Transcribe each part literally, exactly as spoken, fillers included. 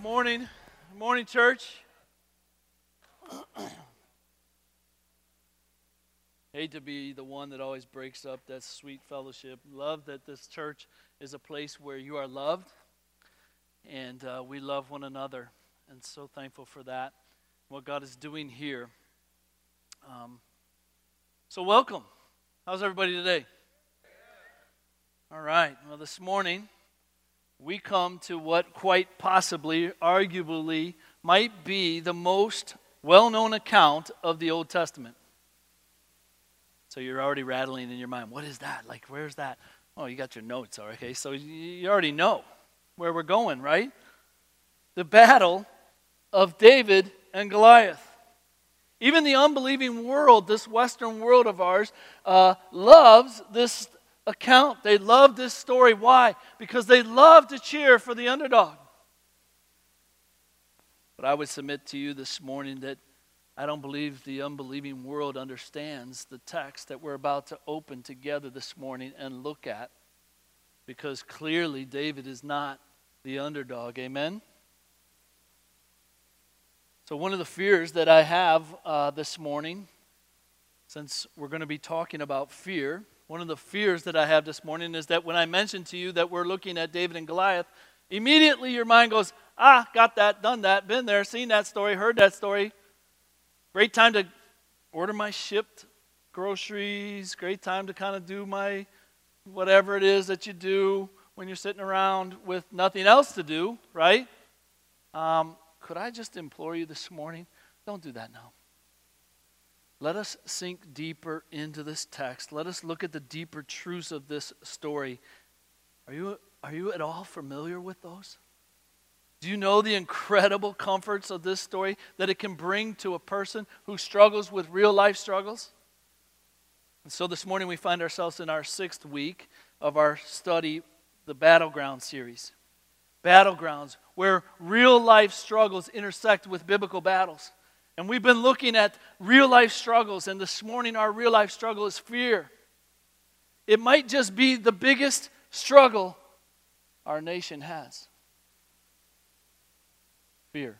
morning. Good morning, church. Hate to be the one that always breaks up that sweet fellowship. Love that this church is a place where you are loved and uh, we love one another. And so thankful for that, what God is doing here. Um, so welcome. How's everybody today? All right. Well, this morning we come to what quite possibly, arguably, might be the most well-known account of the Old Testament. So you're already rattling in your mind, what is that? Like, where's that? Oh, you got your notes, okay? So you already know where we're going, right? The battle of David and Goliath. Even the unbelieving world, this Western world of ours, uh, loves this account. They love this story. Why? Because they love to cheer for the underdog. But I would submit to you this morning that I don't believe the unbelieving world understands the text that we're about to open together this morning and look at, because clearly David is not the underdog. Amen? So one of the fears that I have uh, this morning, since we're going to be talking about fear, one of the fears that I have this morning is that when I mention to you that we're looking at David and Goliath, immediately your mind goes, ah, got that, done that, been there, seen that story, heard that story. Great time to order my shipped groceries. Great time to kind of do my whatever it is that you do when you're sitting around with nothing else to do, right? Um, could I just implore you this morning, don't do that now. Let us sink deeper into this text. Let us look at the deeper truths of this story. Are you, are you at all familiar with those? Do you know the incredible comforts of this story that it can bring to a person who struggles with real life struggles? And so this morning we find ourselves in our sixth week of our study, the Battleground series. Battlegrounds, where real life struggles intersect with biblical battles. And we've been looking at real life struggles, and this morning our real life struggle is fear. It might just be the biggest struggle our nation has. Fear.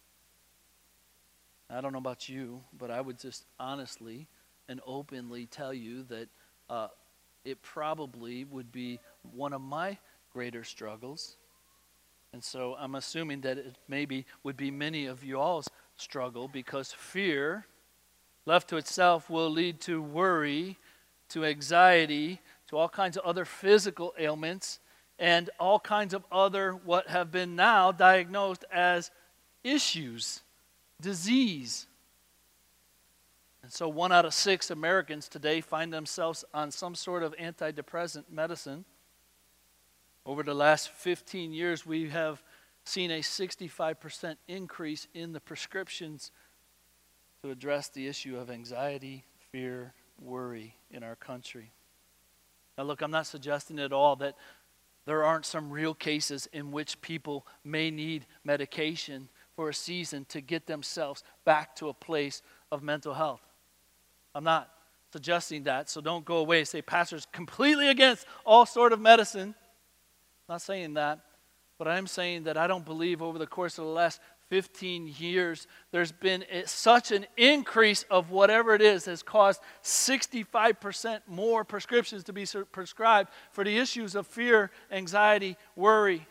I don't know about you, but I would just honestly and openly tell you that uh, it probably would be one of my greater struggles. And so I'm assuming that it maybe would be many of y'all's struggle, because fear, left to itself, will lead to worry, to anxiety, to all kinds of other physical ailments, and all kinds of other what have been now diagnosed as issues, disease. And so one out of six Americans today find themselves on some sort of antidepressant medicine. Over the last fifteen years, we have seen a sixty-five percent increase in the prescriptions to address the issue of anxiety, fear, worry in our country. Now look, I'm not suggesting at all that there aren't some real cases in which people may need medication for a season to get themselves back to a place of mental health. I'm not suggesting that, so don't go away and say, Pastor's completely against all sort of medicine. I'm not saying that, but I'm saying that I don't believe over the course of the last fifteen years there's been a, such an increase of whatever it is has caused sixty-five percent more prescriptions to be prescribed for the issues of fear, anxiety, worry.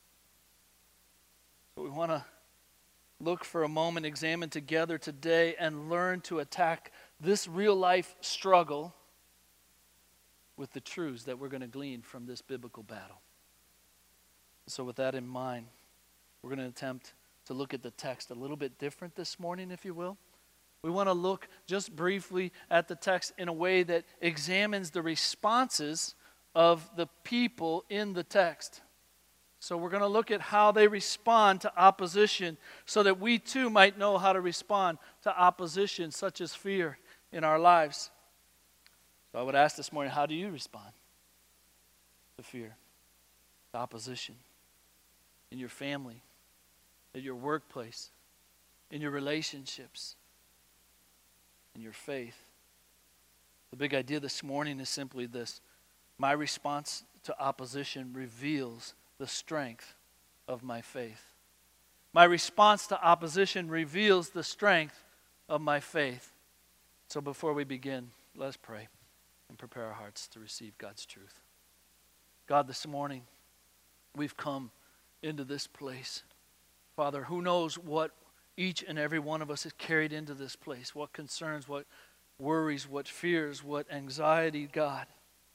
So we want to look for a moment, examine together today, and learn to attack this real life struggle with the truths that we're going to glean from this biblical battle. So with that in mind, we're going to attempt to look at the text a little bit different this morning, if you will. We want to look just briefly at the text in a way that examines the responses of the people in the text. So we're going to look at how they respond to opposition so that we too might know how to respond to opposition such as fear in our lives. So I would ask this morning, how do you respond to fear, to opposition? In your family, at your workplace, in your relationships, in your faith. The big idea this morning is simply this: my response to opposition reveals the strength of my faith. My response to opposition reveals the strength of my faith. So before we begin, let's pray and prepare our hearts to receive God's truth. God, this morning, we've come into this place. Father, who knows what each and every one of us has carried into this place, what concerns, what worries, what fears, what anxiety, God.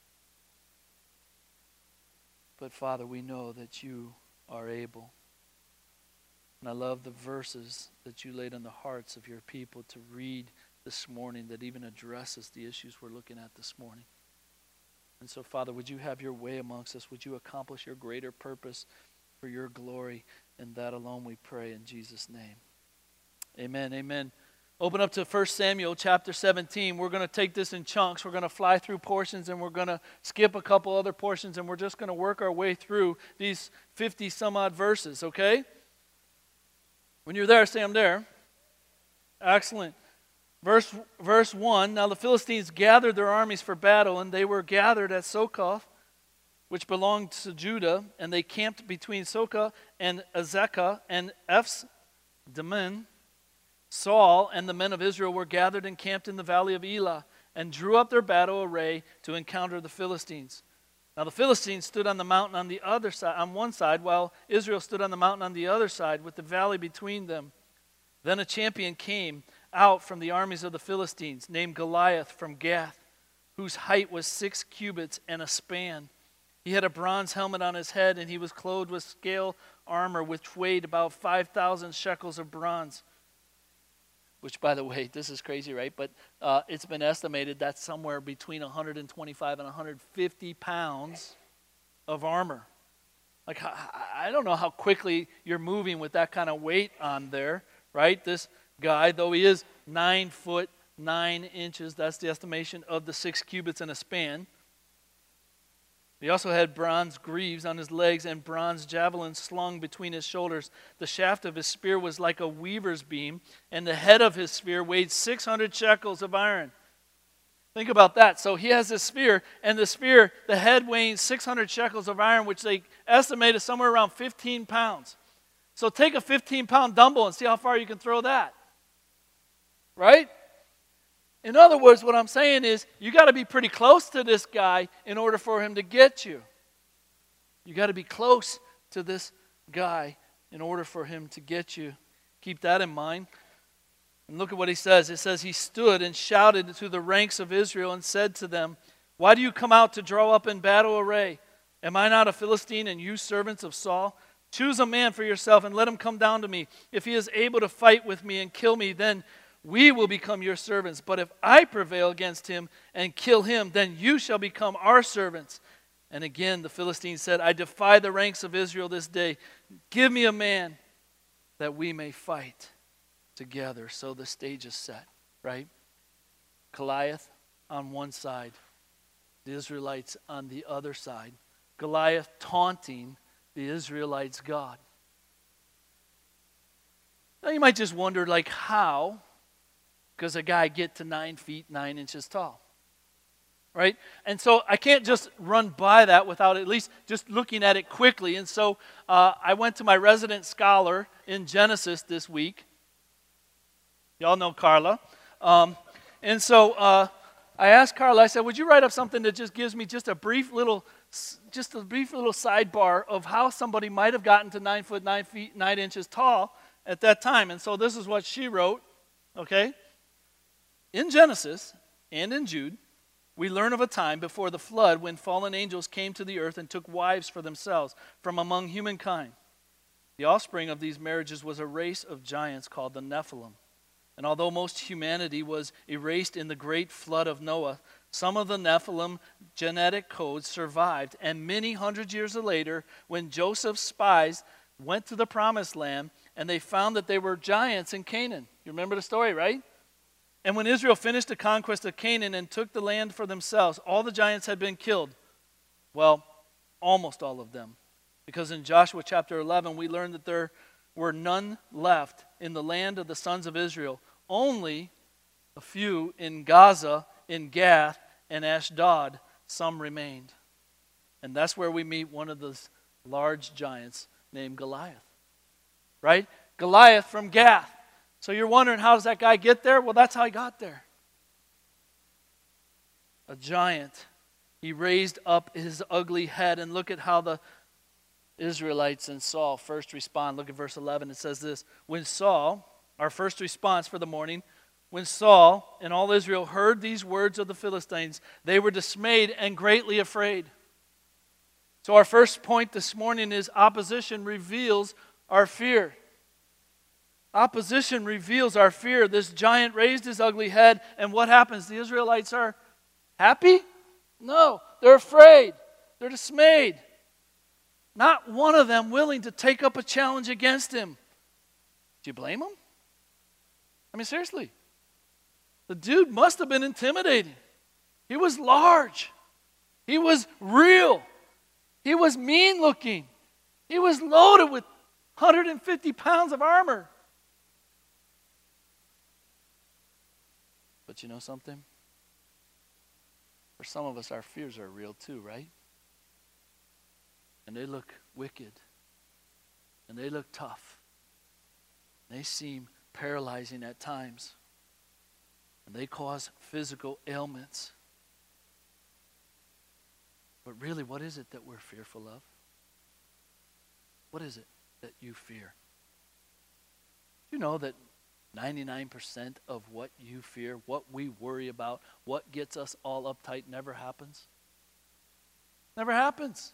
But Father, we know that you are able. And I love the verses that you laid on the hearts of your people to read this morning that even addresses the issues we're looking at this morning. And so, Father, would you have your way amongst us? Would you accomplish your greater purpose for your glory? And that alone we pray in Jesus' name. Amen, amen. Open up to First Samuel chapter seventeen. We're going to take this in chunks. We're going to fly through portions and we're going to skip a couple other portions and we're just going to work our way through these fifty some odd verses, okay? When you're there, say I'm there. Excellent. Verse, verse one, now the Philistines gathered their armies for battle, and they were gathered at Sokoth, which belonged to Judah, and they camped between Sokoth and Azekah and Ephs-Dammim. Saul and the men of Israel were gathered and camped in the valley of Elah, and drew up their battle array to encounter the Philistines. Now the Philistines stood on the mountain on the other side, on one side, while Israel stood on the mountain on the other side, with the valley between them. Then a champion came out from the armies of the Philistines, named Goliath from Gath, whose height was six cubits and a span. He had a bronze helmet on his head, and he was clothed with scale armor, which weighed about five thousand shekels of bronze. Which, by the way, this is crazy, right? But uh, it's been estimated that somewhere between one hundred twenty-five and one hundred fifty pounds of armor. Like, I don't know how quickly you're moving with that kind of weight on there, right? This guy, though he is nine foot nine inches, that's the estimation of the six cubits in a span. He also had bronze greaves on his legs and bronze javelins slung between his shoulders. The shaft of his spear was like a weaver's beam, and the head of his spear weighed six hundred shekels of iron. Think about that. So he has this spear, and the spear, the head weighing six hundred shekels of iron, which they estimated somewhere around fifteen pounds. So take a fifteen pound dumbbell and see how far you can throw that. Right? In other words, what I'm saying is, you got to be pretty close to this guy in order for him to get you. You got to be close to this guy in order for him to get you. Keep that in mind. And look at what he says. It says, he stood and shouted to the ranks of Israel and said to them, why do you come out to draw up in battle array? Am I not a Philistine and you servants of Saul? Choose a man for yourself and let him come down to me. If he is able to fight with me and kill me, then we will become your servants. But if I prevail against him and kill him, then you shall become our servants. And again the Philistines said, I defy the ranks of Israel this day. Give me a man that we may fight together. So the stage is set, right? Goliath on one side, the Israelites on the other side. Goliath taunting the Israelites' God. Now you might just wonder, like, how does a guy get to nine feet, nine inches tall? Right? And so I can't just run by that without at least just looking at it quickly. And so uh, I went to my resident scholar in Genesis this week. Y'all know Carla. Um, and so uh, I asked Carla, I said, would you write up something that just gives me just a brief little, just a brief little sidebar of how somebody might have gotten to nine foot, nine feet, nine inches tall at that time? And so this is what she wrote, okay? In Genesis and in Jude, we learn of a time before the flood when fallen angels came to the earth and took wives for themselves from among humankind. The offspring of these marriages was a race of giants called the Nephilim. And although most humanity was erased in the great flood of Noah, some of the Nephilim genetic codes survived. And many hundred years later, when Joseph's spies went to the promised land and they found that they were giants in Canaan. You remember the story, right? And when Israel finished the conquest of Canaan and took the land for themselves, all the giants had been killed. Well, almost all of them. Because in Joshua chapter eleven, we learn that there were none left in the land of the sons of Israel. Only a few in Gaza, in Gath, and Ashdod, some remained. And that's where we meet one of those large giants named Goliath. Right? Goliath from Gath. So you're wondering, how does that guy get there? Well, that's how he got there. A giant. He raised up his ugly head, and look at how the Israelites and Saul first respond. Look at verse eleven. It says this: when Saul, our first response for the morning, when Saul and all Israel heard these words of the Philistines, they were dismayed and greatly afraid. So our first point this morning is opposition reveals our fear. Opposition reveals our fear. This giant raised his ugly head, and what happens? The Israelites are happy? No, they're afraid. They're dismayed. Not one of them willing to take up a challenge against him. Do you blame him? I mean, seriously. The dude must have been intimidating. He was large. He was real. He was mean looking. He was loaded with one hundred fifty pounds of armor. But you know something? For some of us, our fears are real too, right? And they look wicked. And they look tough. They seem paralyzing at times. And they cause physical ailments. But really, what is it that we're fearful of? What is it that you fear? You know that ninety-nine percent of what you fear, what we worry about, what gets us all uptight never happens? Never happens.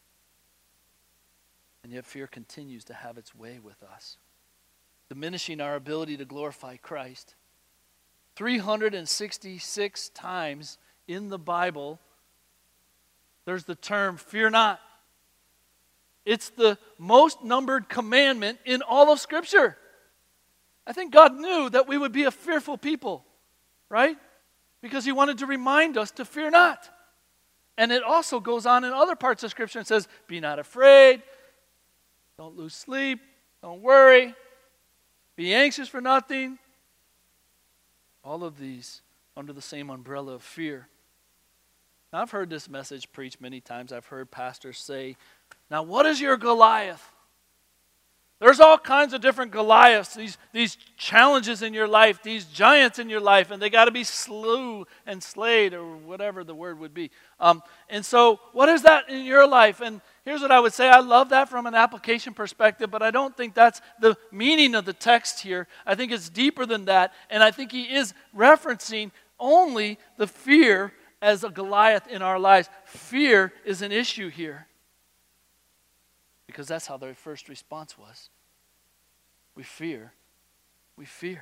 And yet fear continues to have its way with us, diminishing our ability to glorify Christ. three hundred sixty-six times in the Bible, there's the term, fear not. It's the most numbered commandment in all of Scripture. I think God knew that we would be a fearful people, right? Because he wanted to remind us to fear not. And it also goes on in other parts of Scripture and says, be not afraid, don't lose sleep, don't worry, be anxious for nothing. All of these under the same umbrella of fear. Now, I've heard this message preached many times. I've heard pastors say, now what is your Goliath? There's all kinds of different Goliaths, these, these challenges in your life, these giants in your life, and they got to be slew and slayed, or whatever the word would be. Um, and so, what is that in your life? And here's what I would say. I love that from an application perspective, but I don't think that's the meaning of the text here. I think it's deeper than that, and I think he is referencing only the fear as a Goliath in our lives. Fear is an issue here. Because that's how their first response was. We fear. We fear.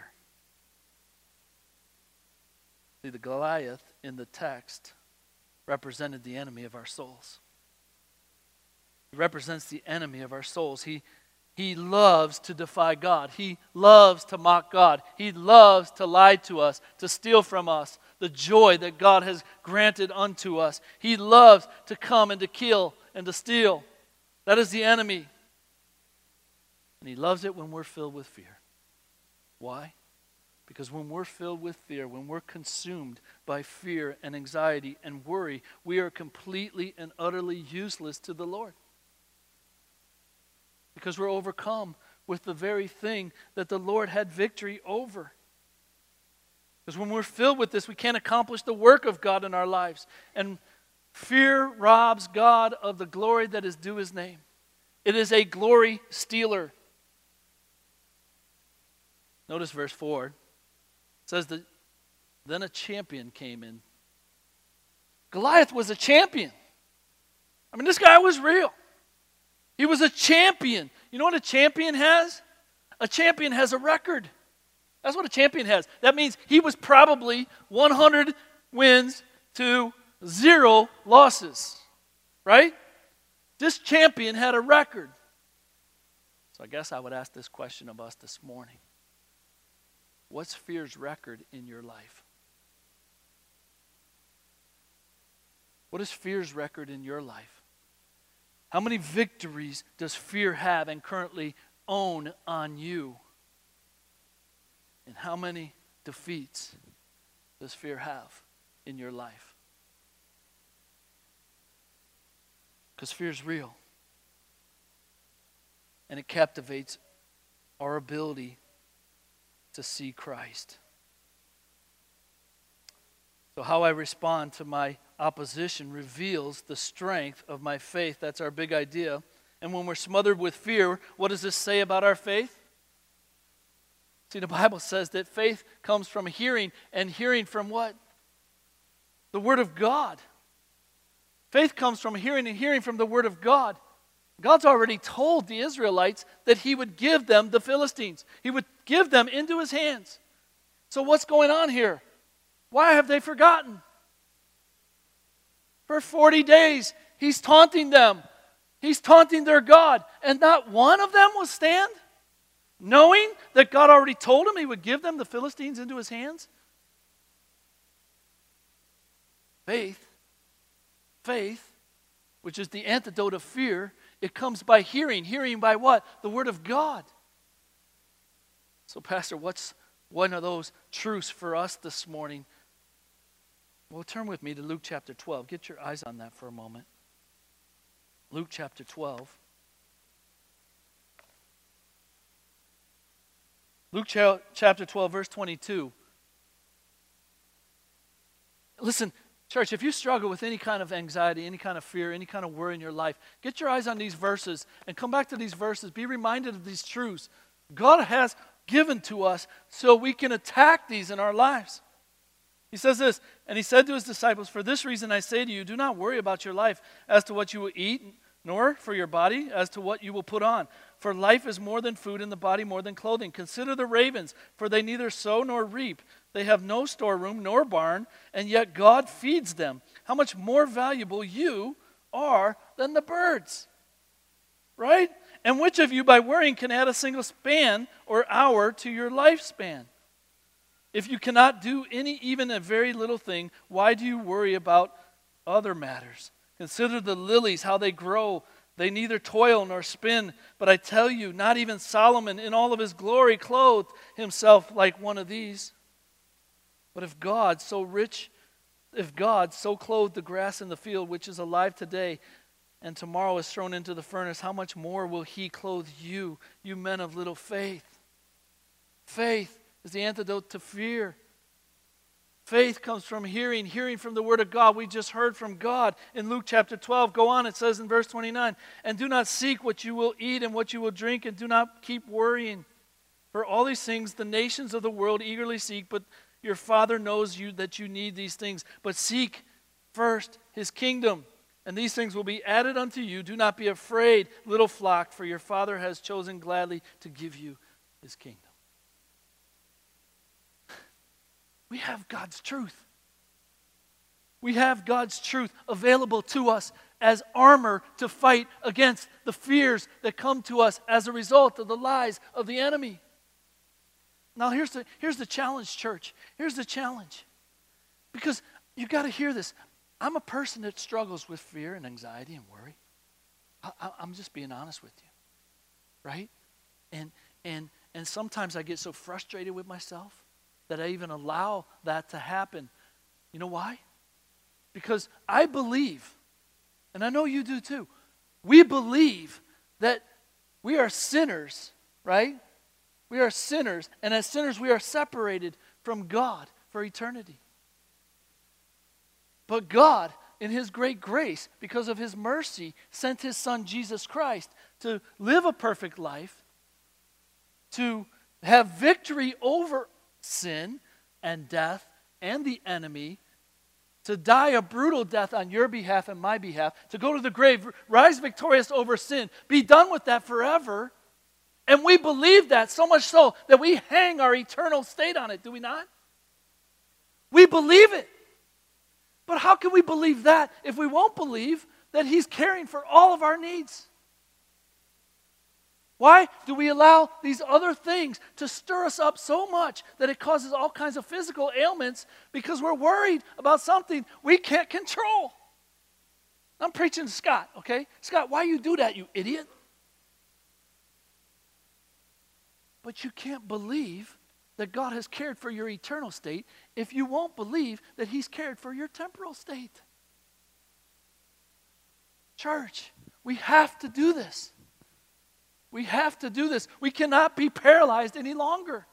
See, the Goliath in the text represented the enemy of our souls. He represents the enemy of our souls. He, he loves to defy God. He loves to mock God. He loves to lie to us, to steal from us the joy that God has granted unto us. He loves to come and to kill and to steal. That is the enemy. And he loves it when we're filled with fear. Why? Because when we're filled with fear, when we're consumed by fear and anxiety and worry, we are completely and utterly useless to the Lord. Because we're overcome with the very thing that the Lord had victory over. Because when we're filled with this, we can't accomplish the work of God in our lives. And fear robs God of the glory that is due his name. It is a glory stealer. Notice verse four. It says that then a champion came in. Goliath was a champion. I mean, this guy was real. He was a champion. You know what a champion has? A champion has a record. That's what a champion has. That means he was probably one hundred wins to zero losses, right? This champion had a record. So I guess I would ask this question of us this morning. What's fear's record in your life? What is fear's record in your life? How many victories does fear have and currently own on you? And how many defeats does fear have in your life? Because fear is real. And it captivates our ability to see Christ. So how I respond to my opposition reveals the strength of my faith. That's our big idea. And when we're smothered with fear, what does this say about our faith? See, the Bible says that faith comes from hearing, and hearing from what? The Word of God. Faith comes from hearing, and hearing from the Word of God. God's already told the Israelites that He would give them the Philistines. He would give them into His hands. So what's going on here? Why have they forgotten? For forty days, He's taunting them. He's taunting their God. And not one of them will stand? Knowing that God already told him He would give them the Philistines into His hands? Faith, faith, which is the antidote of fear, it comes by hearing. Hearing by what? The Word of God. So, Pastor, what's one of those truths for us this morning? Well, turn with me to Luke chapter twelve. Get your eyes on that for a moment. Luke chapter twelve. Luke chapter twelve, verse twenty-two. Listen, church, if you struggle with any kind of anxiety, any kind of fear, any kind of worry in your life, get your eyes on these verses and come back to these verses. Be reminded of these truths God has given to us so we can attack these in our lives. He says this, and He said to His disciples, "For this reason I say to you, do not worry about your life as to what you will eat, nor for your body as to what you will put on. For life is more than food, and the body more than clothing. Consider the ravens, for they neither sow nor reap. They have no storeroom nor barn, and yet God feeds them. How much more valuable you are than the birds." Right? "And which of you by worrying can add a single span or hour to your lifespan? If you cannot do any, even a very little thing, why do you worry about other matters? Consider the lilies, how they grow. They neither toil nor spin. But I tell you, not even Solomon in all of his glory clothed himself like one of these. But if God so rich, if God so clothed the grass in the field, which is alive today and tomorrow is thrown into the furnace, how much more will He clothe you, you men of little faith?" Faith is the antidote to fear. Faith comes from hearing, hearing from the Word of God. We just heard from God in Luke chapter twelve. Go on, it says in verse twenty-nine, "And do not seek what you will eat and what you will drink, and do not keep worrying. For all these things the nations of the world eagerly seek, but your Father knows you that you need these things. But seek first His kingdom, and these things will be added unto you. Do not be afraid, little flock, for your Father has chosen gladly to give you His kingdom." We have God's truth. We have God's truth available to us as armor to fight against the fears that come to us as a result of the lies of the enemy. Now here's the, here's the challenge, church. Here's the challenge. Because you got to hear this. I'm a person that struggles with fear and anxiety and worry. I, I, I'm just being honest with you. Right? And, and, and sometimes I get so frustrated with myself that I even allow that to happen. You know why? Because I believe, and I know you do too, we believe that we are sinners, right? We are sinners, and as sinners we are separated from God for eternity. But God, in His great grace, because of His mercy, sent His Son Jesus Christ to live a perfect life, to have victory over sin and death and the enemy, to die a brutal death on your behalf and my behalf, to go to the grave, rise victorious over sin, be done with that forever. And we believe that so much so that we hang our eternal state on it, do we not? We believe it. But how can we believe that if we won't believe that He's caring for all of our needs? Why do we allow these other things to stir us up so much that it causes all kinds of physical ailments because we're worried about something we can't control? I'm preaching to Scott, okay? Scott, why you do that, you idiot? But you can't believe that God has cared for your eternal state if you won't believe that He's cared for your temporal state. Church, we have to do this. We have to do this. We cannot be paralyzed any longer.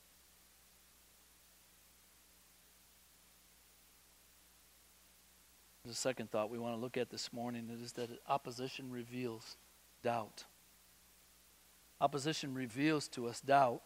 There's a second thought we want to look at this morning. It is that opposition reveals doubt. Opposition reveals to us doubt.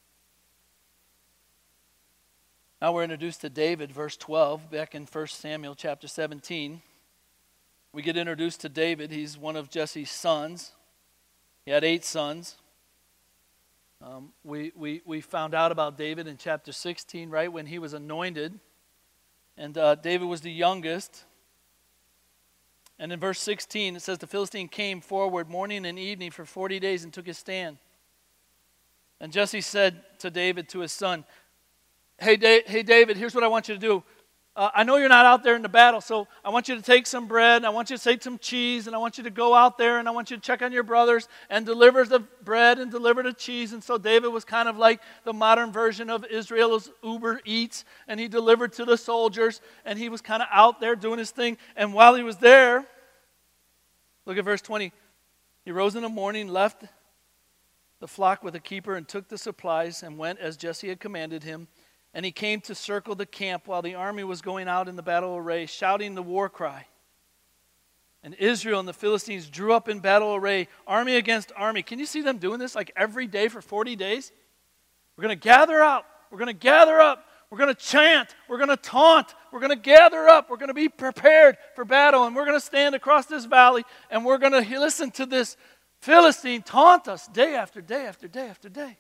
Now we're introduced to David, verse twelve, back in First Samuel chapter seventeen. We get introduced to David. He's one of Jesse's sons. He had eight sons. Um, we, we, we found out about David in chapter sixteen, right, when he was anointed. And uh, David was the youngest. And in verse sixteen, it says, the Philistine came forward morning and evening for forty days and took his stand. And Jesse said to David, to his son, Hey, da- hey David, here's what I want you to do. Uh, I know you're not out there in the battle, so I want you to take some bread, and I want you to take some cheese, and I want you to go out there, and I want you to check on your brothers and deliver the bread and deliver the cheese. And so David was kind of like the modern version of Israel's Uber Eats, and he delivered to the soldiers, and he was kind of out there doing his thing. And while he was there, look at verse twenty. He rose in the morning, left the flock with a keeper, and took the supplies, and went as Jesse had commanded him. And he came to circle the camp while the army was going out in the battle array, shouting the war cry. And Israel and the Philistines drew up in battle array, army against army. Can you see them doing this like every day for forty days? We're going to gather out. We're going to gather up. We're going to chant. We're going to taunt. We're going to gather up. We're going to be prepared for battle. And we're going to stand across this valley, and we're going to listen to this Philistine taunt us day after day after day after day.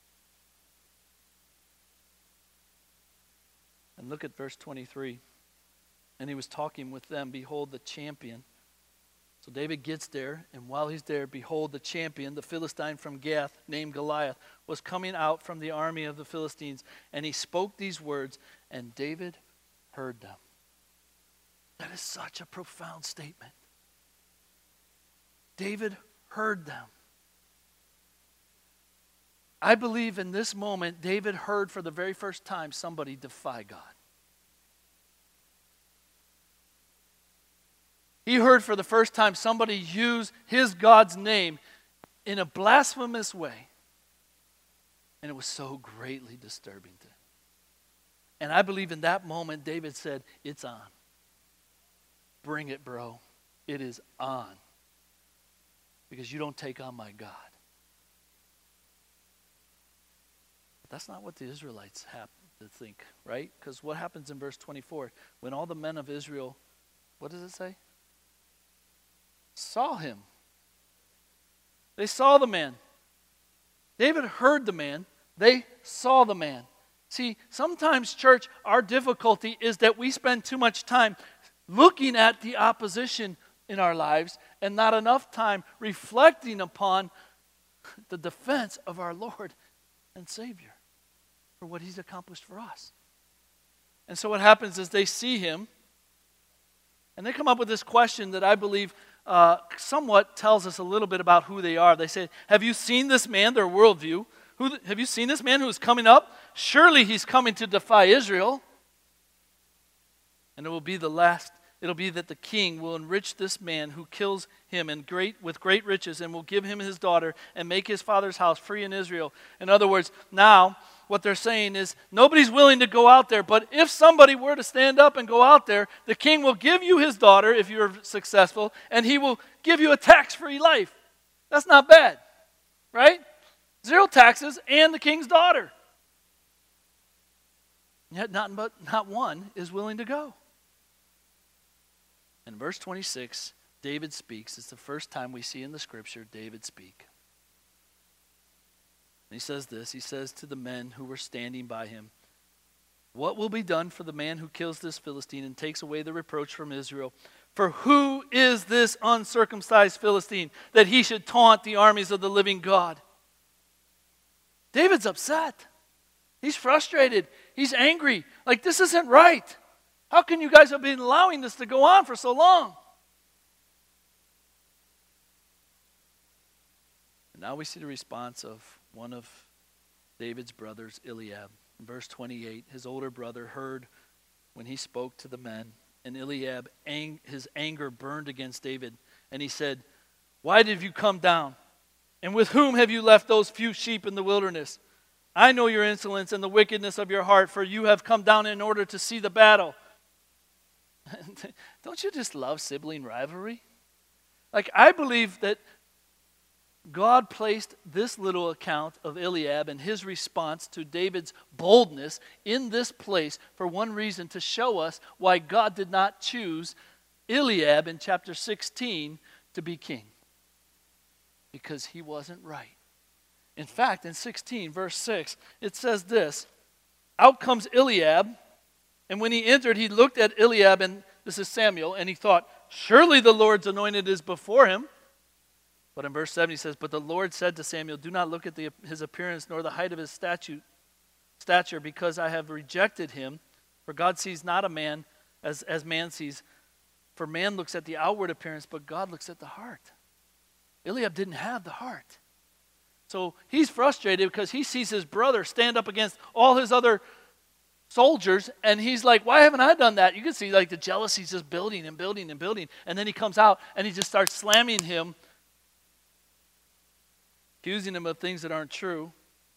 And look at verse twenty-three. And he was talking with them, behold the champion. So David gets there, and while he's there, behold the champion, the Philistine from Gath, named Goliath, was coming out from the army of the Philistines. And he spoke these words, and David heard them. That is such a profound statement. David heard them. I believe in this moment, David heard for the very first time somebody defy God. He heard for the first time somebody use his God's name in a blasphemous way. And it was so greatly disturbing to him. And I believe in that moment, David said, it's on. Bring it, bro. It is on. Because you don't take on my God. That's not what the Israelites have to think, right? Because what happens in verse twenty-four? When all the men of Israel, what does it say? Saw him. They saw the man. David heard the man. They saw the man. See, sometimes, church, our difficulty is that we spend too much time looking at the opposition in our lives and not enough time reflecting upon the defense of our Lord and Savior for what he's accomplished for us. And so what happens is they see him, and they come up with this question that I believe uh, somewhat tells us a little bit about who they are. They say, have you seen this man, their worldview? Who, have you seen this man who is coming up? Surely he's coming to defy Israel. And it will be the last, it'll be that the king will enrich this man who kills him and great with great riches, and will give him his daughter and make his father's house free in Israel. In other words, now what they're saying is nobody's willing to go out there, but if somebody were to stand up and go out there, the king will give you his daughter if you're successful, and he will give you a tax-free life. That's not bad, right? Zero taxes and the king's daughter. Yet not, but not one is willing to go. In verse twenty-six, David speaks. It's the first time we see in the scripture David speak. And he says this, he says to the men who were standing by him, what will be done for the man who kills this Philistine and takes away the reproach from Israel? For who is this uncircumcised Philistine that he should taunt the armies of the living God? David's upset. He's frustrated. He's angry. Like, this isn't right. How can you guys have been allowing this to go on for so long? And now we see the response of one of David's brothers, Eliab. In verse twenty-eight, his older brother heard when he spoke to the men, and Eliab, ang- his anger burned against David, and he said, why did you come down? And with whom have you left those few sheep in the wilderness? I know your insolence and the wickedness of your heart, for you have come down in order to see the battle. Don't you just love sibling rivalry? Like, I believe that God placed this little account of Eliab and his response to David's boldness in this place for one reason, to show us why God did not choose Eliab in chapter sixteen to be king. Because he wasn't right. In fact, in sixteen, verse six, it says this, out comes Eliab, and when he entered, he looked at Eliab, and this is Samuel, and he thought, surely the Lord's anointed is before him. But in verse seven he says, but the Lord said to Samuel, do not look at the, his appearance nor the height of his statue, stature, because I have rejected him. For God sees not a man as, as man sees. For man looks at the outward appearance, but God looks at the heart. Eliab didn't have the heart. So he's frustrated because he sees his brother stand up against all his other soldiers, and he's like, why haven't I done that? You can see like the jealousy's just building and building and building. And then he comes out and he just starts slamming him, accusing him of things that aren't true.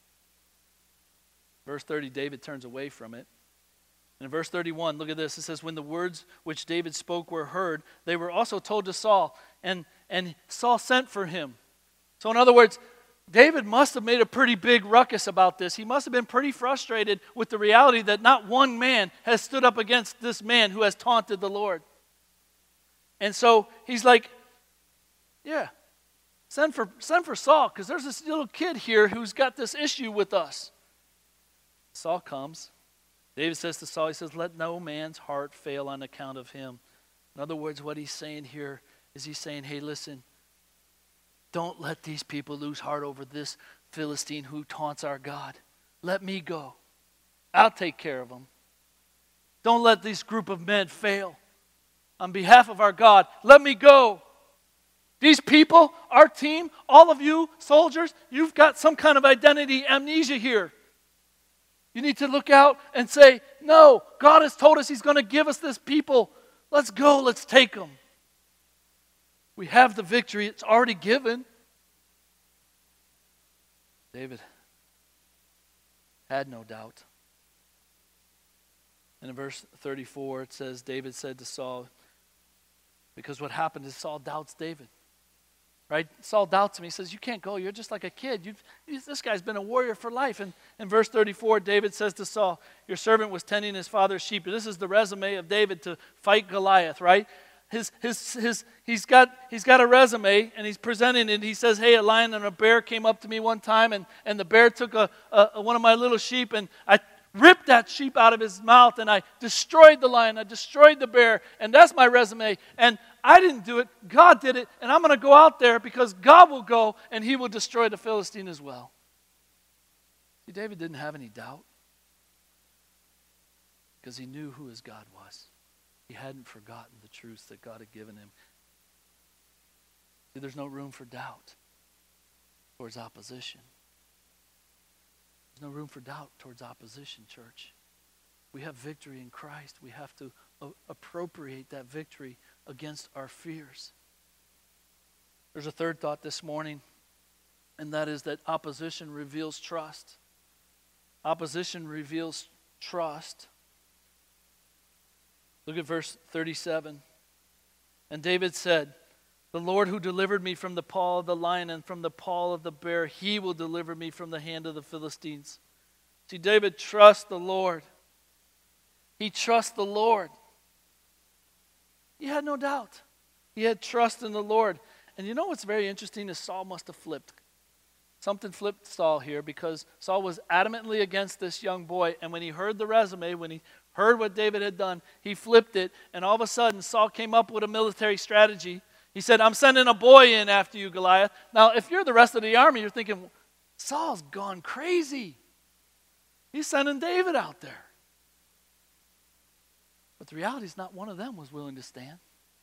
Verse thirty, David turns away from it. And in verse thirty-one, look at this. It says, when the words which David spoke were heard, they were also told to Saul, and, and Saul sent for him. So in other words, David must have made a pretty big ruckus about this. He must have been pretty frustrated with the reality that not one man has stood up against this man who has taunted the Lord. And so he's like, yeah, send for, send for Saul, because there's this little kid here who's got this issue with us. Saul comes. David says to Saul, he says, let no man's heart fail on account of him. In other words, what he's saying here is he's saying, hey, listen, don't let these people lose heart over this Philistine who taunts our God. Let me go. I'll take care of them. Don't let this group of men fail. On behalf of our God, let me go. These people, our team, all of you soldiers, you've got some kind of identity amnesia here. You need to look out and say, no, God has told us he's going to give us this people. Let's go, let's take them. We have the victory. It's already given. David had no doubt. And in verse thirty-four, it says, David said to Saul, because what happened is Saul doubts David. Right? Saul doubts him. He says, you can't go. You're just like a kid. You've, this guy's been a warrior for life. And in verse thirty-four, David says to Saul, your servant was tending his father's sheep. This is the resume of David to fight Goliath, right? His, his, his, he's got, he's got a resume, and he's presenting it. He says, hey, a lion and a bear came up to me one time, and, and the bear took a, a, one of my little sheep, and I ripped that sheep out of his mouth, and I destroyed the lion. I destroyed the bear, and that's my resume. And I didn't do it. God did it, and I'm going to go out there because God will go, and he will destroy the Philistine as well. See, David didn't have any doubt because he knew who his God was. He hadn't forgotten the truths that God had given him. See, there's no room for doubt towards opposition. There's no room for doubt towards opposition, church. We have victory in Christ. We have to a- appropriate that victory against our fears. There's a third thought this morning, and that is that opposition reveals trust. Opposition reveals trust. Look at verse thirty-seven. And David said, the Lord who delivered me from the paw of the lion and from the paw of the bear, he will deliver me from the hand of the Philistines. See, David trusts the Lord. He trusts the Lord. He had no doubt. He had trust in the Lord. And you know what's very interesting is Saul must have flipped. Something flipped Saul here because Saul was adamantly against this young boy. And when he heard the resume, when he heard what David had done, he flipped it. And all of a sudden, Saul came up with a military strategy. He said, I'm sending a boy in after you, Goliath. Now, if you're the rest of the army, you're thinking, Saul's gone crazy. He's sending David out there. But the reality is not one of them was willing to stand.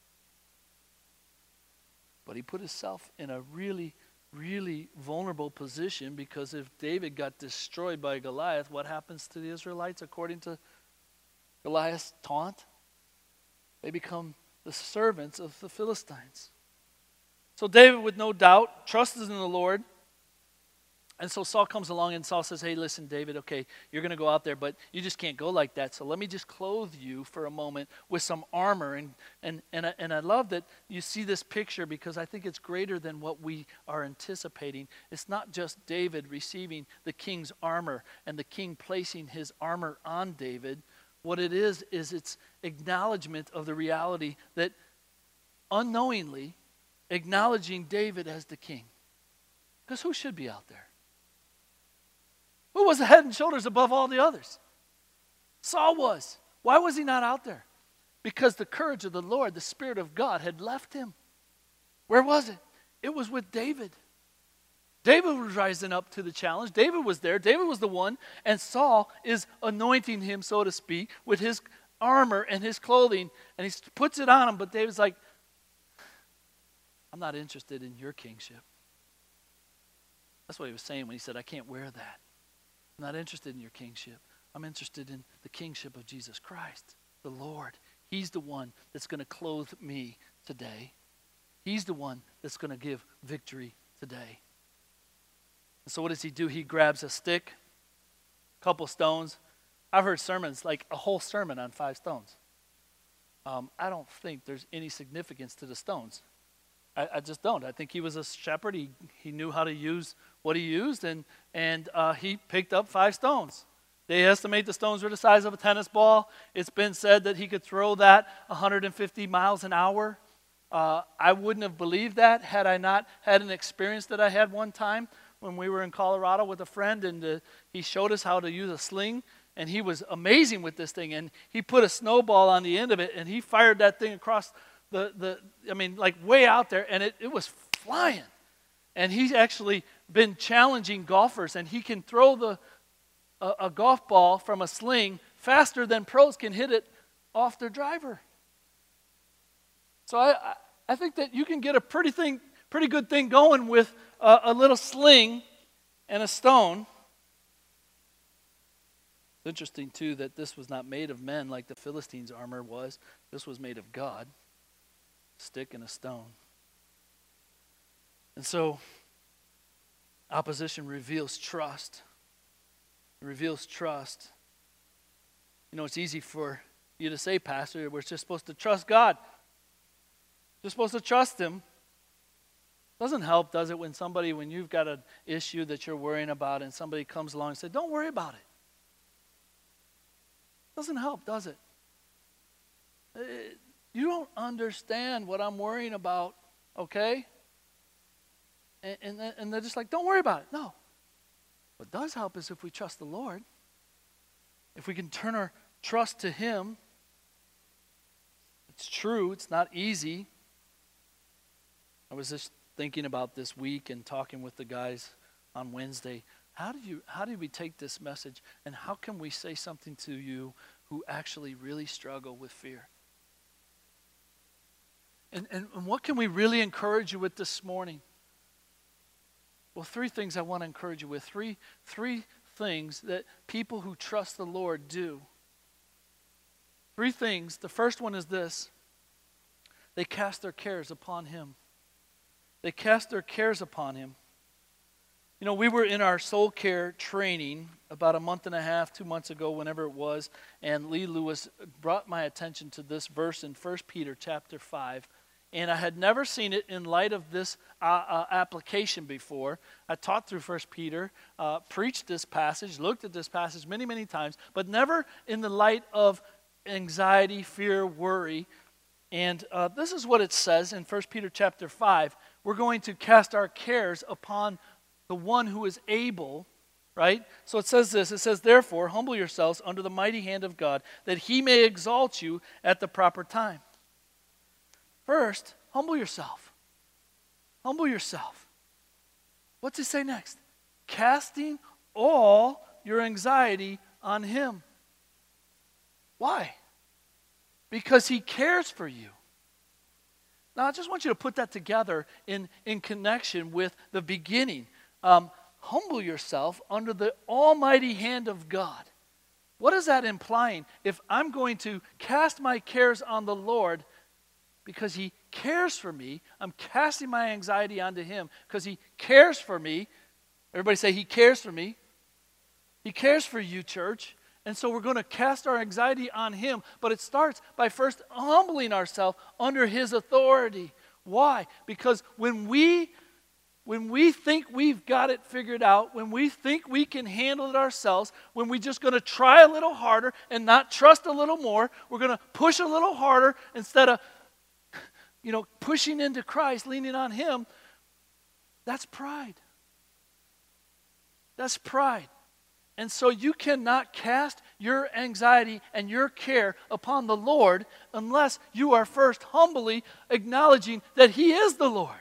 But he put himself in a really, really vulnerable position because if David got destroyed by Goliath, what happens to the Israelites according to Goliath's taunt? They become the servants of the Philistines. So David, with no doubt, trusted in the Lord. And so Saul comes along and Saul says, hey, listen, David, okay, you're going to go out there, but you just can't go like that. So let me just clothe you for a moment with some armor. And and and I, and I love that you see this picture because I think it's greater than what we are anticipating. It's not just David receiving the king's armor and the king placing his armor on David. What it is, is it's acknowledgement of the reality that unknowingly acknowledging David as the king. Because who should be out there? Who was the head and shoulders above all the others? Saul was. Why was he not out there? Because the courage of the Lord, the Spirit of God, had left him. Where was it? It was with David. David was rising up to the challenge. David was there. David was the one. And Saul is anointing him, so to speak, with his armor and his clothing. And he puts it on him. But David's like, I'm not interested in your kingship. That's what he was saying when he said, I can't wear that. I'm not interested in your kingship. I'm interested in the kingship of Jesus Christ, the Lord. He's the one that's going to clothe me today. He's the one that's going to give victory today. And so what does he do? He grabs a stick, a couple stones. I've heard sermons, like a whole sermon on five stones. Um, I don't think there's any significance to the stones. I, I just don't. I think he was a shepherd. He, he knew how to use what he used, and, and uh, he picked up five stones. They estimate the stones were the size of a tennis ball. It's been said that he could throw that one hundred fifty miles an hour. Uh, I wouldn't have believed that had I not had an experience that I had one time when we were in Colorado with a friend, and uh, he showed us how to use a sling, and he was amazing with this thing, and he put a snowball on the end of it, and he fired that thing across the, the I mean, like way out there, and it, it was flying. And he's actually been challenging golfers, and he can throw the a, a golf ball from a sling faster than pros can hit it off their driver. So I, I think that you can get a pretty thing, pretty good thing going with a, a little sling and a stone. It's interesting, too, that this was not made of men like the Philistines' armor was. This was made of God, a stick and a stone. And so, opposition reveals trust. It reveals trust. You know, it's easy for you to say, Pastor, we're just supposed to trust God. You're supposed to trust Him. Doesn't help, does it, when somebody, when you've got an issue that you're worrying about and somebody comes along and says, don't worry about it. Doesn't help, does it? it? You don't understand what I'm worrying about, okay? And, and, and they're just like, don't worry about it. No. What does help is if we trust the Lord. If we can turn our trust to Him. It's true, it's not easy. I was just thinking about this week and talking with the guys on Wednesday. How do you how do we take this message and how can we say something to you who actually really struggle with fear? And, and, and what can we really encourage you with this morning? Well, three things I want to encourage you with. Three, three things that people who trust the Lord do. Three things. The first one is this. They cast their cares upon Him. They cast their cares upon Him. You know, we were in our soul care training about a month and a half, two months ago, whenever it was, and Lee Lewis brought my attention to this verse in First Peter chapter five. And I had never seen it in light of this uh, uh, application before. I taught through First Peter, uh, preached this passage, looked at this passage many, many times, but never in the light of anxiety, fear, worry. And uh, this is what it says in First Peter chapter five. We're going to cast our cares upon the one who is able, right? So it says this. It says, therefore, humble yourselves under the mighty hand of God, that He may exalt you at the proper time. First, humble yourself. Humble yourself. What's it say next? Casting all your anxiety on Him. Why? Because He cares for you. Now, I just want you to put that together in, in connection with the beginning. Um, humble yourself under the almighty hand of God. What is that implying? If I'm going to cast my cares on the Lord, because He cares for me, I'm casting my anxiety onto Him because He cares for me, Everybody say, He cares for me. He cares for you, church. And so we're going to cast our anxiety on Him. But it starts by first humbling ourselves under His authority. Why? Because when we, when we think we've got it figured out, when we think we can handle it ourselves, when we're just going to try a little harder and not trust a little more, we're going to push a little harder instead of, you know, pushing into Christ, leaning on Him, that's pride. That's pride. And so you cannot cast your anxiety and your care upon the Lord unless you are first humbly acknowledging that He is the Lord.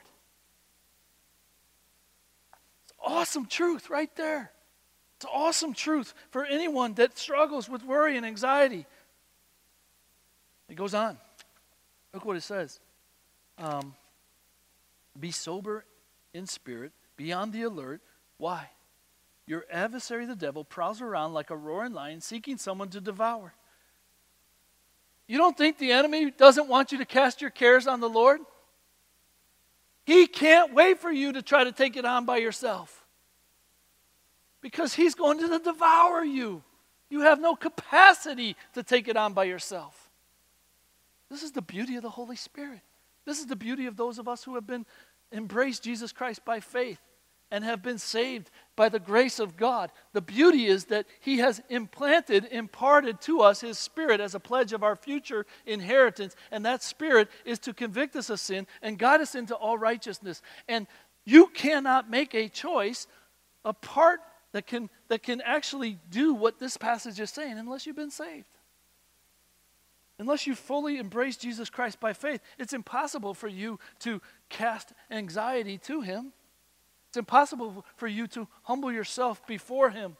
It's awesome truth right there. It's awesome truth for anyone that struggles with worry and anxiety. It goes on. Look what it says. Um, be sober in spirit, be on the alert. Why? Your adversary, the devil, prowls around like a roaring lion seeking someone to devour. You don't think the enemy doesn't want you to cast your cares on the Lord? He can't wait for you to try to take it on by yourself. Because he's going to devour you. You have no capacity to take it on by yourself. This is the beauty of the Holy Spirit. This is the beauty of those of us who have been embraced Jesus Christ by faith and have been saved by the grace of God. The beauty is that He has implanted, imparted to us His Spirit as a pledge of our future inheritance. And that Spirit is to convict us of sin and guide us into all righteousness. And you cannot make a choice apart that can, that can actually do what this passage is saying unless you've been saved. Unless you fully embrace Jesus Christ by faith, it's impossible for you to cast anxiety to Him. It's impossible for you to humble yourself before Him.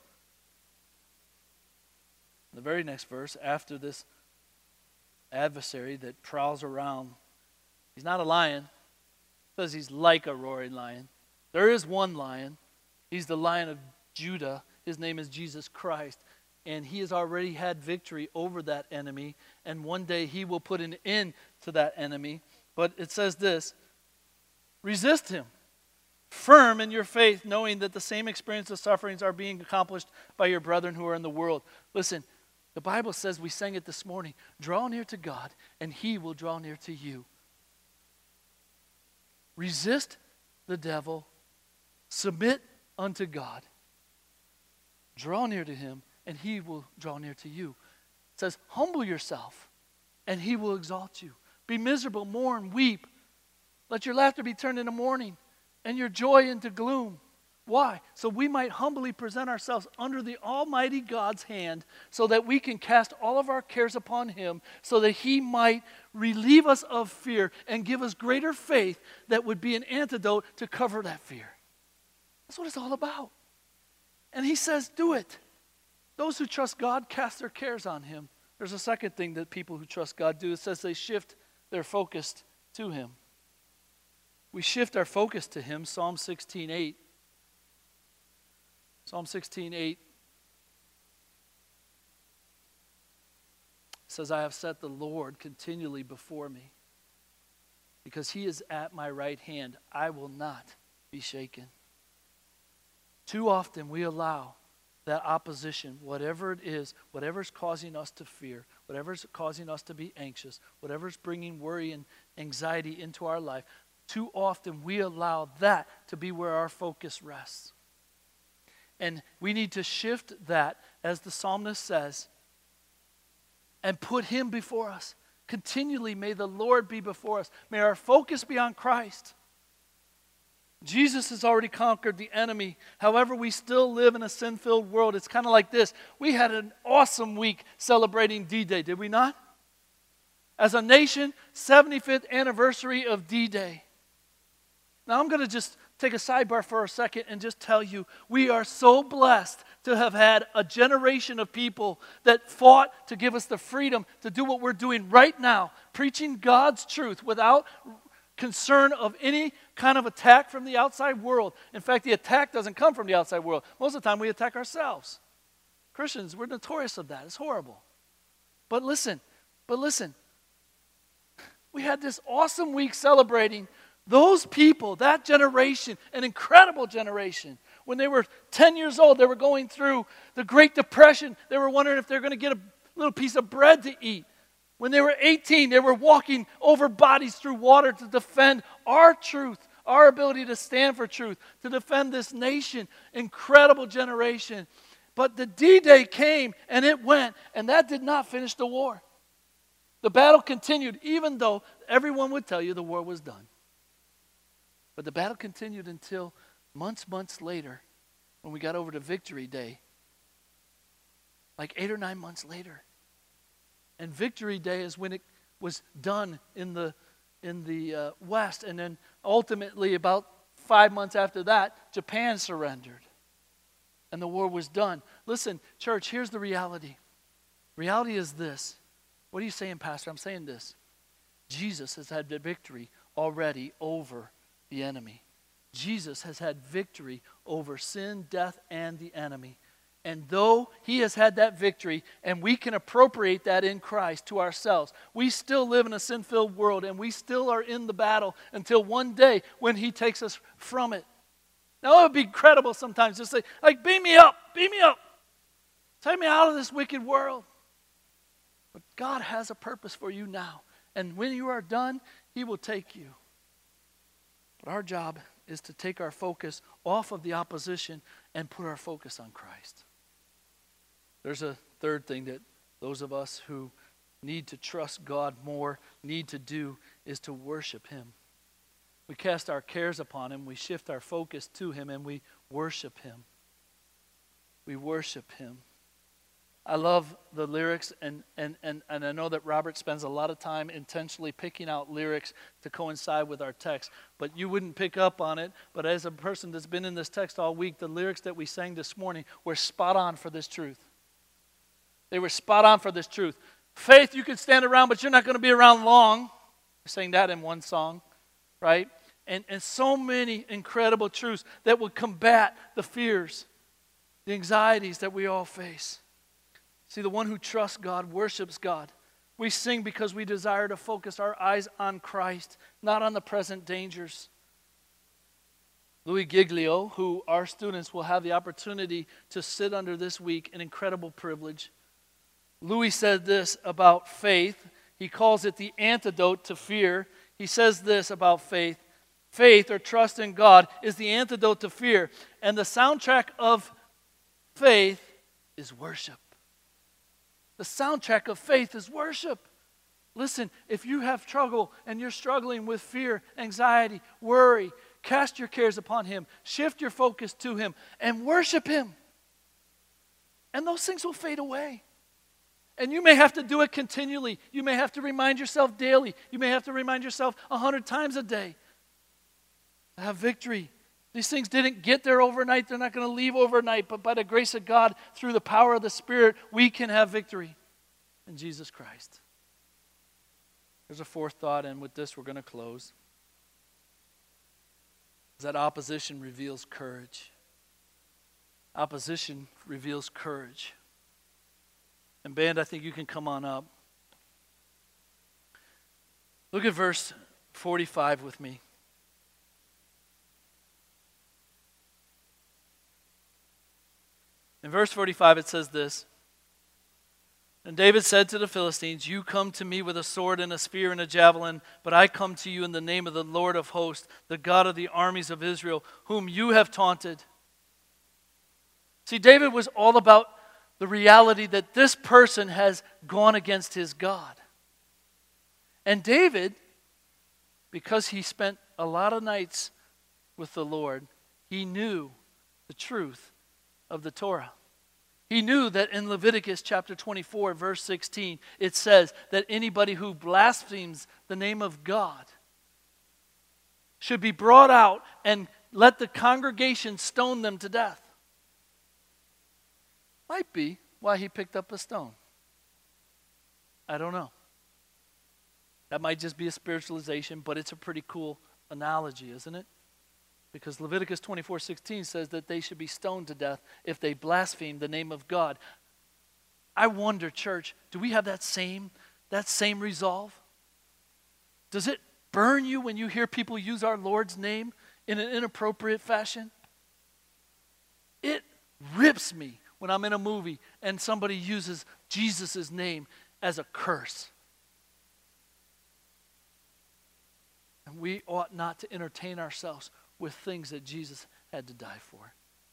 The very next verse, after this adversary that prowls around, he's not a lion, it says he's like a roaring lion. There is one lion. He's the Lion of Judah. His name is Jesus Christ. And He has already had victory over that enemy. And one day He will put an end to that enemy. But it says this, resist him, firm in your faith, knowing that the same experience of sufferings are being accomplished by your brethren who are in the world. Listen, the Bible says, we sang it this morning, draw near to God and He will draw near to you. Resist the devil, submit unto God, draw near to Him, and He will draw near to you. It says, humble yourself, and He will exalt you. Be miserable, mourn, weep. Let your laughter be turned into mourning, and your joy into gloom. Why? So we might humbly present ourselves under the Almighty God's hand, so that we can cast all of our cares upon Him, so that He might relieve us of fear and give us greater faith that would be an antidote to cover that fear. That's what it's all about. And He says, do it. Those who trust God cast their cares on Him. There's a second thing that people who trust God do. It says they shift their focus to Him. We shift our focus to Him. Psalm sixteen eight. Psalm sixteen eight says, I have set the Lord continually before me. Because He is at my right hand, I will not be shaken. Too often we allow that opposition, whatever it is, whatever's causing us to fear, whatever's causing us to be anxious, whatever's bringing worry and anxiety into our life, too often we allow that to be where our focus rests. And we need to shift that, as the psalmist says, and put Him before us. Continually may the Lord be before us. May our focus be on Christ. Jesus has already conquered the enemy. However, we still live in a sin-filled world. It's kind of like this. We had an awesome week celebrating D-Day, did we not? As a nation, seventy-fifth anniversary of D-Day. Now I'm going to just take a sidebar for a second and just tell you, we are so blessed to have had a generation of people that fought to give us the freedom to do what we're doing right now, preaching God's truth without concern of any kind of attack from the outside world. In fact, the attack doesn't come from the outside world. Most of the time we attack ourselves. Christians, we're notorious of that. It's horrible. But listen, but listen. We had this awesome week celebrating those people, that generation, an incredible generation, When they were ten years old, they were going through the Great Depression. They were wondering if they're going to get a little piece of bread to eat. When they were eighteen, they were walking over bodies through water to defend our truth, our ability to stand for truth, to defend this nation. Incredible generation. But the D-Day came and it went, and that did not finish the war. The battle continued, even though everyone would tell you the war was done. But the battle continued until months, months later, when we got over to Victory Day, like eight or nine months later. And Victory Day is when it was done in the in the uh, West, and then ultimately about five months after that, Japan surrendered, and the war was done. Listen, church, here's the reality. Reality is this. What are you saying, Pastor? I'm saying this. Jesus has had the victory already over the enemy. Jesus has had victory over sin, death, and the enemy. And though he has had that victory, and we can appropriate that in Christ to ourselves, we still live in a sin-filled world, and we still are in the battle until one day when he takes us from it. Now, it would be incredible sometimes to say, like, beam me up, beam me up. Take me out of this wicked world. But God has a purpose for you now. And when you are done, he will take you. But our job is to take our focus off of the opposition and put our focus on Christ. There's a third thing that those of us who need to trust God more need to do is to worship him. We cast our cares upon him, we shift our focus to him, and we worship him. We worship him. I love the lyrics, and, and, and, and I know that Robert spends a lot of time intentionally picking out lyrics to coincide with our text, but you wouldn't pick up on it. But as a person that's been in this text all week, the lyrics that we sang this morning were spot on for this truth. They were spot on for this truth. Faith, you can stand around, but you're not going to be around long. We sang that in one song, right? And, and so many incredible truths that would combat the fears, the anxieties that we all face. See, the one who trusts God worships God. We sing because we desire to focus our eyes on Christ, not on the present dangers. Louis Giglio, who our students will have the opportunity to sit under this week, an incredible privilege. Louis said this about faith. He calls it the antidote to fear. He says this about faith. Faith, or trust in God, is the antidote to fear. And the soundtrack of faith is worship. The soundtrack of faith is worship. Listen, if you have trouble and you're struggling with fear, anxiety, worry, cast your cares upon him. Shift your focus to him and worship him. And those things will fade away. And you may have to do it continually. You may have to remind yourself daily. You may have to remind yourself a hundred times a day. Have victory. These things didn't get there overnight. They're not going to leave overnight. But by the grace of God, through the power of the Spirit, we can have victory in Jesus Christ. There's a fourth thought, and with this we're going to close. Is that opposition reveals courage. Opposition reveals courage. And band, I think you can come on up. Look at verse forty-five with me. In verse forty-five it says this. And David said to the Philistines, you come to me with a sword and a spear and a javelin, but I come to you in the name of the Lord of hosts, the God of the armies of Israel, whom you have taunted. See, David was all about the reality that this person has gone against his God. And David, because he spent a lot of nights with the Lord, he knew the truth of the Torah. He knew that in Leviticus chapter twenty-four, verse sixteen, it says that anybody who blasphemes the name of God should be brought out and let the congregation stone them to death. Might be why he picked up a stone. I don't know. That might just be a spiritualization, but it's a pretty cool analogy, isn't it? Because Leviticus twenty-four sixteen says that they should be stoned to death if they blaspheme the name of God. I wonder, church, do we have that same, that same resolve? Does it burn you when you hear people use our Lord's name in an inappropriate fashion? It rips me when I'm in a movie and somebody uses Jesus' name as a curse. And we ought not to entertain ourselves with things that Jesus had to die for.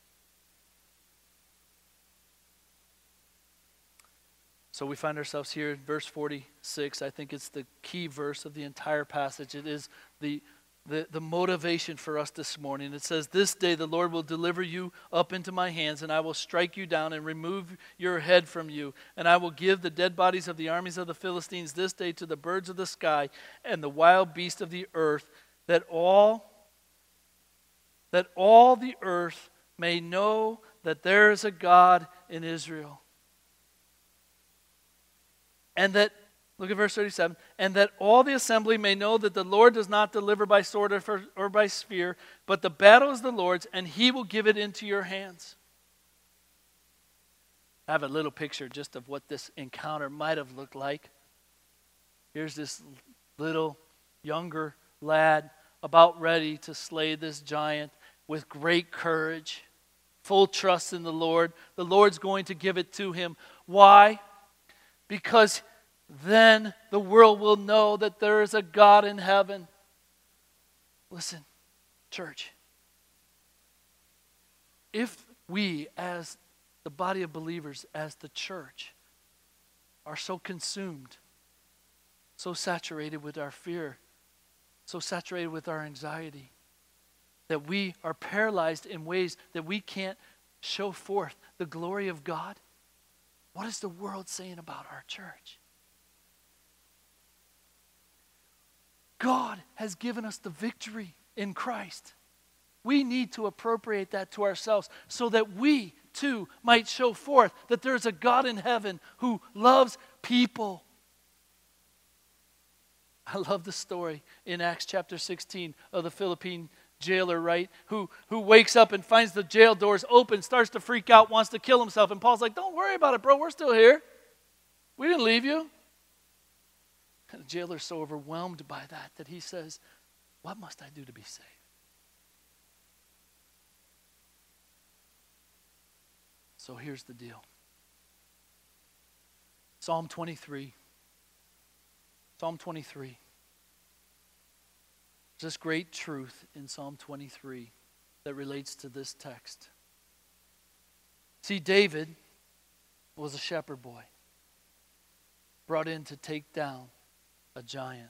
So we find ourselves here in verse forty-six. I think it's the key verse of the entire passage. It is the, the, the motivation for us this morning. It says, "This day the Lord will deliver you up into my hands, and I will strike you down and remove your head from you. And I will give the dead bodies of the armies of the Philistines this day to the birds of the sky and the wild beasts of the earth, that all, that all the earth may know that there is a God in Israel. And that," look at verse thirty-seven, "and that all the assembly may know that the Lord does not deliver by sword or, for, or by spear, but the battle is the Lord's, and he will give it into your hands." I have a little picture just of what this encounter might have looked like. Here's this little younger lad about ready to slay this giant with great courage, full trust in the Lord. The Lord's going to give it to him. Why? Because then the world will know that there is a God in heaven. Listen, church. If we, as the body of believers, as the church, are so consumed, so saturated with our fear, so saturated with our anxiety, that we are paralyzed in ways that we can't show forth the glory of God, what is the world saying about our church? God has given us the victory in Christ. We need to appropriate that to ourselves so that we too might show forth that there's a God in heaven who loves people. I love the story in Acts chapter sixteen of the Philippine jailer, right? Who, who wakes up and finds the jail doors open, starts to freak out, wants to kill himself. And Paul's like, "Don't worry about it, bro. We're still here. We didn't leave you." And the jailer's so overwhelmed by that that he says, "What must I do to be saved?" So here's the deal. Psalm twenty-three. Psalm twenty-three. There's this great truth in Psalm twenty-three that relates to this text. See, David was a shepherd boy, brought in to take down a giant.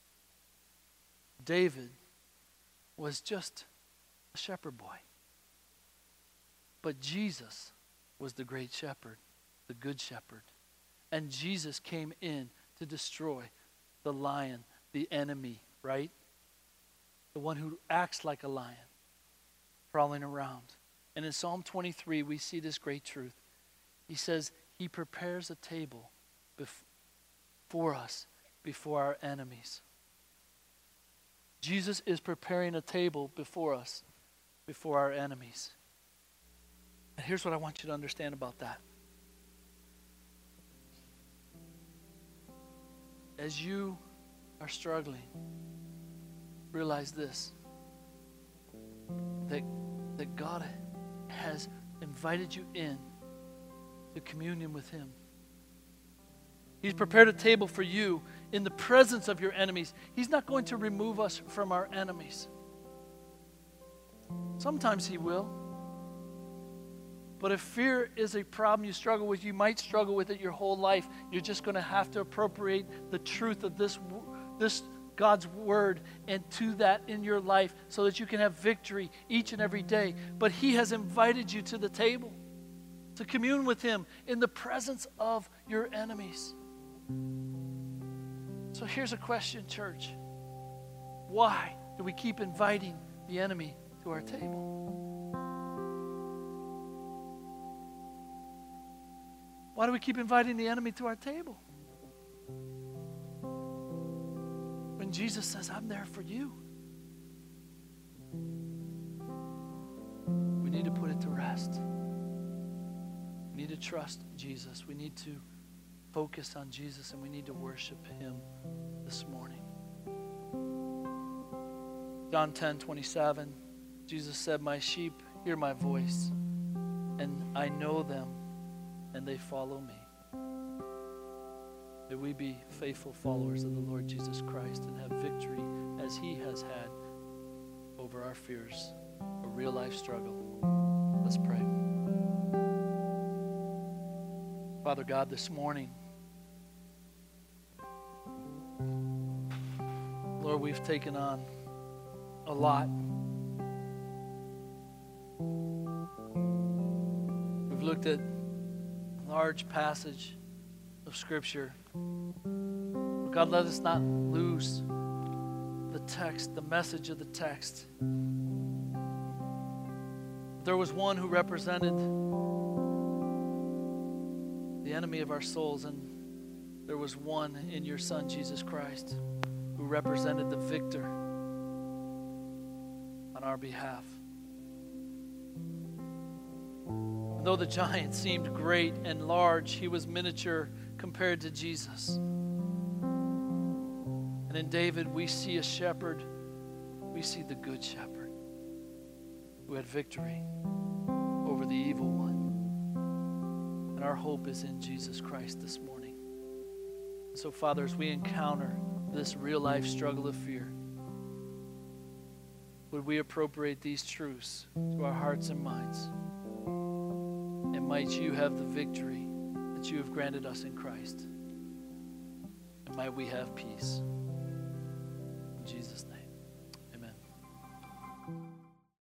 David was just a shepherd boy. But Jesus was the great shepherd, the good shepherd. And Jesus came in to destroy the lion, the enemy, right? The one who acts like a lion, prowling around. And in Psalm twenty-three, we see this great truth. He says, he prepares a table before us, before our enemies. Jesus is preparing a table before us, before our enemies. And here's what I want you to understand about that. As you are struggling, realize this, that, that God has invited you in to communion with Him. He's prepared a table for you in the presence of your enemies. He's not going to remove us from our enemies. Sometimes He will. But if fear is a problem you struggle with, you might struggle with it your whole life. You're just going to have to appropriate the truth of this, this God's word and to that in your life so that you can have victory each and every day. But He has invited you to the table to commune with Him in the presence of your enemies. So here's a question, church. Why do we keep inviting the enemy to our table? Why do we keep inviting the enemy to our table? When Jesus says, I'm there for you. We need to put it to rest. We need to trust Jesus. We need to focus on Jesus, and we need to worship Him this morning. John ten twenty-seven, Jesus said, my sheep hear my voice, and I know them, and they follow me. May we be faithful followers of the Lord Jesus Christ and have victory as he has had over our fears, a real life struggle. Let's pray. Father God, this morning, Lord, we've taken on a lot. We've looked at a large passage of Scripture. God, let us not lose the text, the message of the text. There was one who represented the enemy of our souls, and there was one in your Son, Jesus Christ, who represented the victor on our behalf. And though the giant seemed great and large, he was miniature compared to Jesus. And in David, we see a shepherd. We see the good shepherd who had victory over the evil one. And our hope is in Jesus Christ this morning. So, Father, as we encounter this real life struggle of fear, would we appropriate these truths to our hearts and minds? And might you have the victory that you have granted us in Christ. And might we have peace. In Jesus' name.